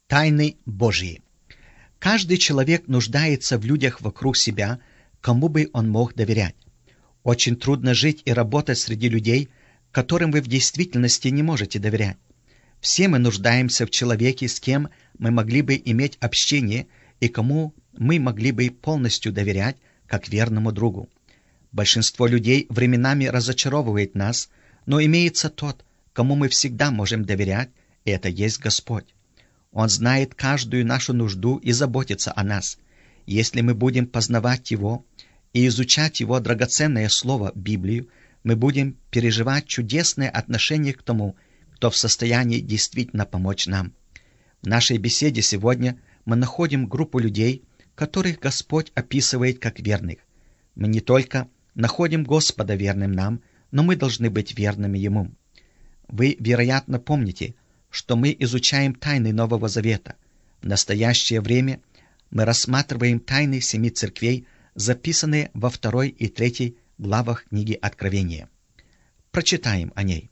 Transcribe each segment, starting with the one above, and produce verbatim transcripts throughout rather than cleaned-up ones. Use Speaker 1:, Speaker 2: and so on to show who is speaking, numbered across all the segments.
Speaker 1: Тайны Божьи. Каждый человек нуждается в людях вокруг себя, кому бы он мог доверять. Очень трудно жить и работать среди людей, которым вы в действительности не можете доверять. Все мы нуждаемся в человеке, с кем мы могли бы иметь общение и кому мы могли бы полностью доверять, как верному другу. Большинство людей временами разочаровывает нас, но имеется тот, кому мы всегда можем доверять, и это есть Господь. Он знает каждую нашу нужду и заботится о нас. Если мы будем познавать Его и изучать Его драгоценное Слово, Библию, мы будем переживать чудесное отношение к тому, кто в состоянии действительно помочь нам. В нашей беседе сегодня мы находим группу людей, которых Господь описывает как верных. Мы не только находим Господа верным нам, но мы должны быть верными Ему. Вы, вероятно, помните, что мы изучаем тайны Нового Завета. В настоящее время мы рассматриваем тайны семи церквей, записанные во второй и третьей главах книги Откровения. Прочитаем о ней.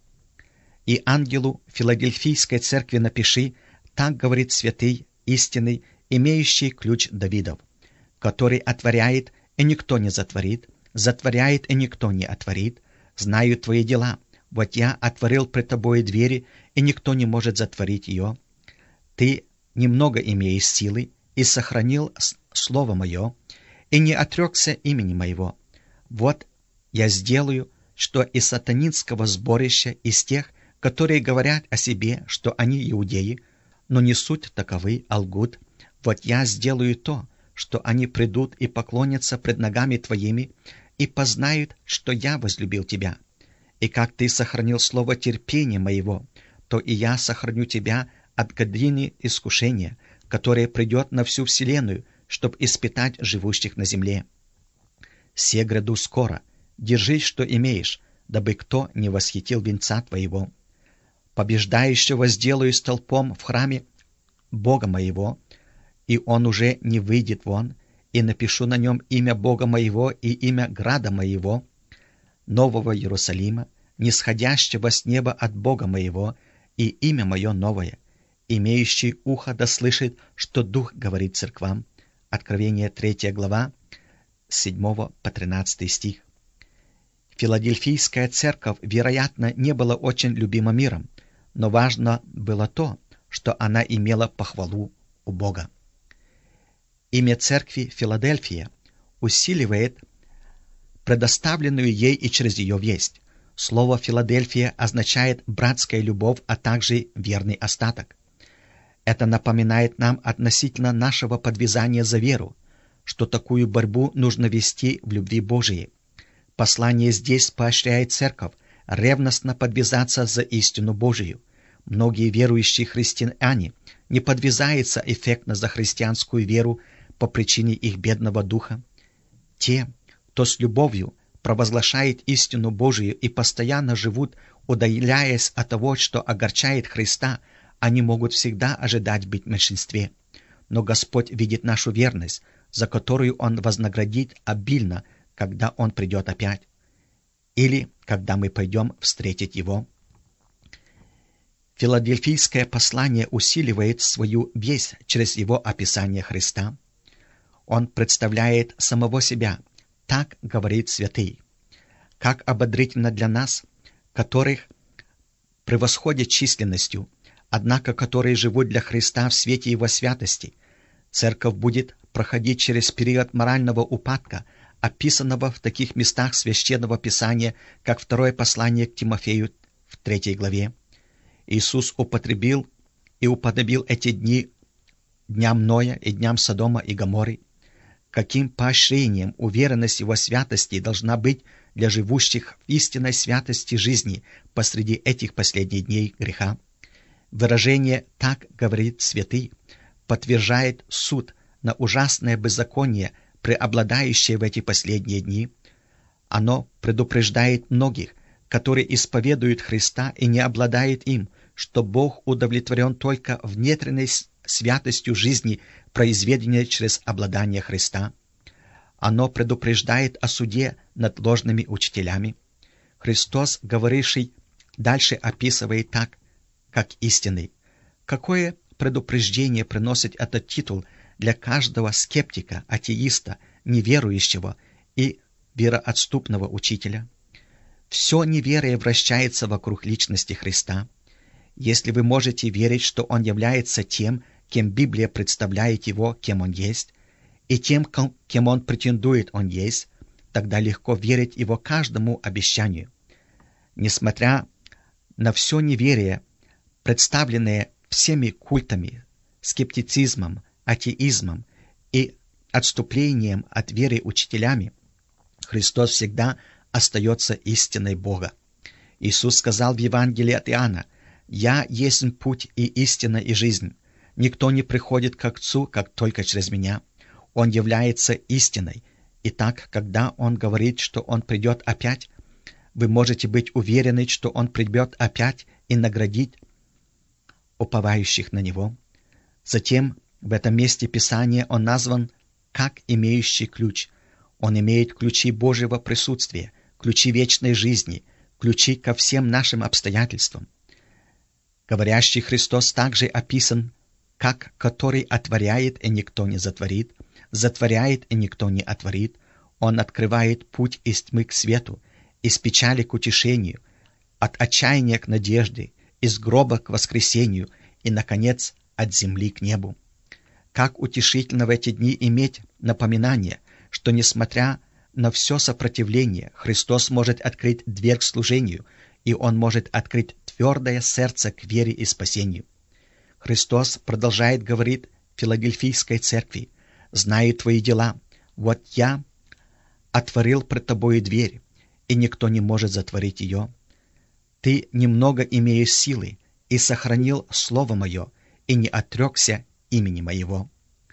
Speaker 1: «И ангелу Филадельфийской церкви напиши, так говорит святый, истинный, имеющий ключ Давидов, который отворяет, и никто не затворит, затворяет, и никто не отворит. Знаю твои дела. Вот я отворил пред тобою двери, и никто не может затворить ее. Ты немного имеешь силы, и сохранил слово мое, и не отрекся имени моего. Вот я сделаю, что из сатанинского сборища, из тех, которые говорят о себе, что они иудеи, но не суть таковы, а лгут, вот я сделаю то, что они придут и поклонятся пред ногами твоими, и познают, что я возлюбил тебя. И как ты сохранил слово терпения моего, то и я сохраню тебя от годины искушения, которое придет на всю вселенную, чтоб испытать живущих на земле. Се гряду скоро, держись, что имеешь, дабы кто не восхитил венца твоего. Побеждающего сделаю столпом в храме Бога моего, и он уже не выйдет вон, и напишу на нем имя Бога моего и имя града моего, Нового Иерусалима, нисходящего с неба от Бога моего, и имя мое новое. Имеющий ухо да слышит, что Дух говорит церквам». Откровение третья глава, с седьмого по тринадцатый стих. Филадельфийская церковь, вероятно, не была очень любима миром, но важно было то, что она имела похвалу у Бога. Имя церкви Филадельфия усиливает предоставленную ей и через ее весть. Слово «Филадельфия» означает «братская любовь», а также «верный остаток». Это напоминает нам относительно нашего подвязания за веру, что такую борьбу нужно вести в любви Божией. Послание здесь поощряет церковь ревностно подвязаться за истину Божию. Многие верующие христиане не подвязаются эффектно за христианскую веру по причине их бедного духа. Те, кто с любовью провозглашает истину Божию и постоянно живут, удаляясь от того, что огорчает Христа, они могут всегда ожидать быть в меньшинстве. Но Господь видит нашу верность, за которую Он вознаградит обильно, когда Он придет опять, или когда мы пойдем встретить Его. Филадельфийское послание усиливает свою весть через его описание Христа. Он представляет самого себя. Так говорит святый. Как ободрительно для нас, которых превосходит численностью, однако которые живут для Христа в свете Его святости. Церковь будет проходить через период морального упадка, описанного в таких местах Священного Писания, как второе послание к Тимофею в третьей главе. Иисус употребил и уподобил эти дни дням Ноя и дням Содома и Гоморры. Каким поощрением уверенность Его святости должна быть для живущих в истинной святости жизни посреди этих последних дней греха. Выражение «так говорит святый» подтверждает суд на ужасное беззаконие, преобладающее в эти последние дни. Оно предупреждает многих, которые исповедуют Христа и не обладают им, что Бог удовлетворен только внутренней святостью жизни, произведенной через обладание Христа. Оно предупреждает о суде над ложными учителями. Христос, говоривший, дальше описывает так, как истинный. Какое предупреждение приносит этот титул для каждого скептика, атеиста, неверующего и вероотступного учителя. Все неверие вращается вокруг личности Христа. Если вы можете верить, что Он является тем, кем Библия представляет Его, кем Он есть, и тем, кем Он претендует Он есть, тогда легко верить Его каждому обещанию. Несмотря на все неверие, представленное всеми культами, скептицизмом, атеизмом и отступлением от веры учителями, Христос всегда остается истиной Бога. Иисус сказал в Евангелии от Иоанна: «Я есть путь и истина и жизнь. Никто не приходит к Отцу, как только через Меня». Он является истиной. Итак, когда Он говорит, что Он придет опять, вы можете быть уверены, что Он придет опять и наградит уповающих на Него. Затем в этом месте Писания Он назван как имеющий ключ. Он имеет ключи Божьего присутствия, ключи вечной жизни, ключи ко всем нашим обстоятельствам. Говорящий Христос также описан как который отворяет, и никто не затворит, затворяет, и никто не отворит. Он открывает путь из тьмы к свету, из печали к утешению, от отчаяния к надежде, из гроба к воскресению и, наконец, от земли к небу. Как утешительно в эти дни иметь напоминание, что, несмотря на все сопротивление, Христос может открыть дверь к служению, и Он может открыть твердое сердце к вере и спасению. Христос продолжает говорить Филадельфийской церкви: «Знаю твои дела, вот я отворил пред тобою дверь, и никто не может затворить ее. Ты немного имеешь силы, и сохранил слово мое, и не отрекся имени моего».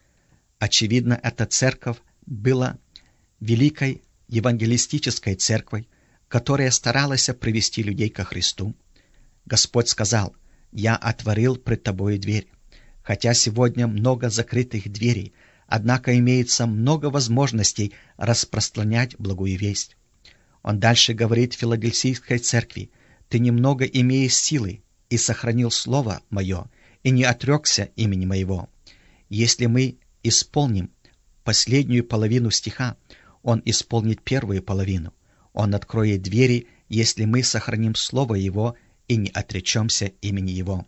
Speaker 1: Очевидно, эта церковь была великой евангелистической церковью, которая старалась привести людей ко Христу. Господь сказал: «Я отворил пред тобою дверь». Хотя сегодня много закрытых дверей, однако имеется много возможностей распространять благую весть. Он дальше говорит Филадельфийской церкви: «Ты немного имеешь силы, и сохранил слово мое, и не отрекся имени моего». Если мы исполним последнюю половину стиха, Он исполнит первую половину. Он откроет двери, если мы сохраним слово Его и не отречемся имени Его.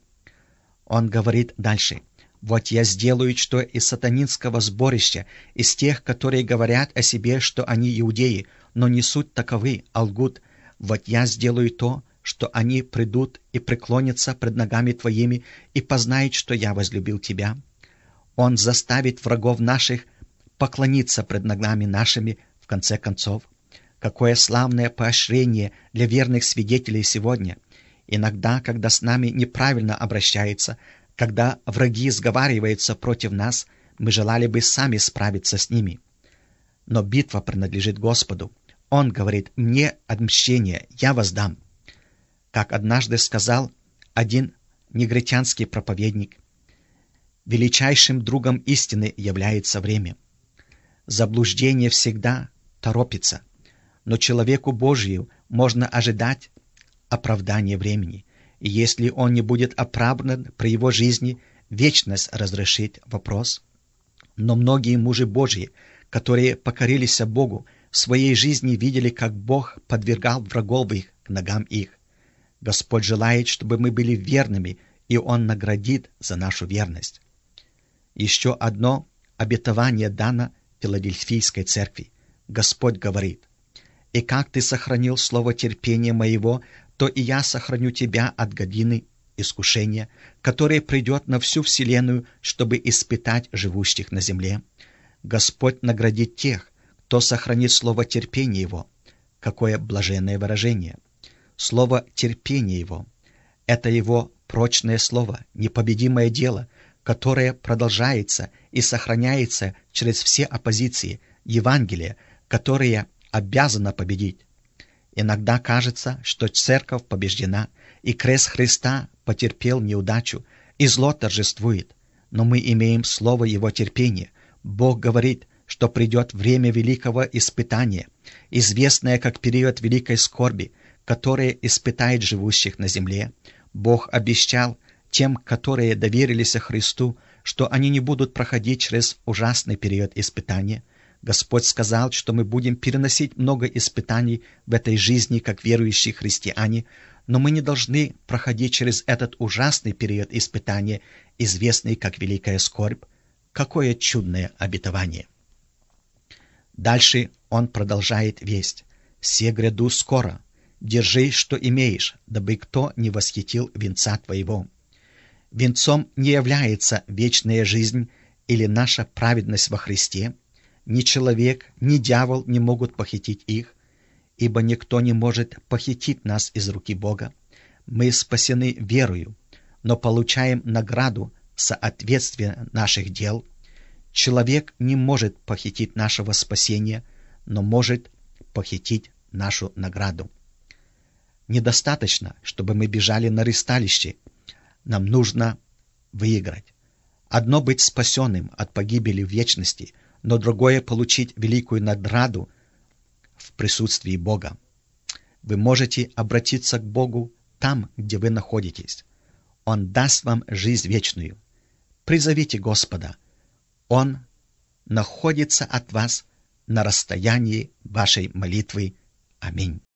Speaker 1: Он говорит дальше: «Вот я сделаю, что из сатанинского сборища, из тех, которые говорят о себе, что они иудеи, но не суть таковы, а лгут. Вот я сделаю то, что они придут и преклонятся пред ногами твоими и познают, что я возлюбил тебя». Он заставит врагов наших поклониться пред ногами нашими в конце концов. Какое славное поощрение для верных свидетелей сегодня! Иногда, когда с нами неправильно обращаются, когда враги сговариваются против нас, мы желали бы сами справиться с ними. Но битва принадлежит Господу. Он говорит: «Мне отмщение, я воздам». Как однажды сказал один негритянский проповедник: «Величайшим другом истины является время». Заблуждение всегда торопится, но человеку Божию можно ожидать оправдания времени, и если он не будет оправдан при его жизни, вечность разрешит вопрос. Но многие мужи Божьи, которые покорились Богу, в своей жизни видели, как Бог подвергал врагов их к ногам их. Господь желает, чтобы мы были верными, и Он наградит за нашу верность. Еще одно обетование дано Филадельфийской церкви. Господь говорит: «И как ты сохранил слово терпения моего, то и я сохраню тебя от годины искушения, которое придет на всю вселенную, чтобы испытать живущих на земле. Господь наградит тех, кто сохранит слово терпения его». Какое блаженное выражение! Слово терпения его — это его прочное слово, непобедимое дело, которое продолжается и сохраняется через все оппозиции, Евангелие, которое обязано победить. Иногда кажется, что церковь побеждена, и крест Христа потерпел неудачу, и зло торжествует. Но мы имеем слово Его терпения. Бог говорит, что придет время великого испытания, известное как период великой скорби, которое испытает живущих на земле. Бог обещал: тем, которые доверились Христу, что они не будут проходить через ужасный период испытания. Господь сказал, что мы будем переносить много испытаний в этой жизни, как верующие христиане, но мы не должны проходить через этот ужасный период испытания, известный как Великая скорбь. Какое чудное обетование! Дальше он продолжает весть. «Се гряду скоро, держи, что имеешь, дабы кто не восхитил венца твоего». Венцом не является вечная жизнь или наша праведность во Христе. Ни человек, ни дьявол не могут похитить их, ибо никто не может похитить нас из руки Бога. Мы спасены верою, но получаем награду соответствия наших дел. Человек не может похитить нашего спасения, но может похитить нашу награду. Недостаточно, чтобы мы бежали на ристалище. Нам нужно выиграть. Одно быть спасенным от погибели в вечности, но другое получить великую награду в присутствии Бога. Вы можете обратиться к Богу там, где вы находитесь. Он даст вам жизнь вечную. Призовите Господа. Он находится от вас на расстоянии вашей молитвы. Аминь.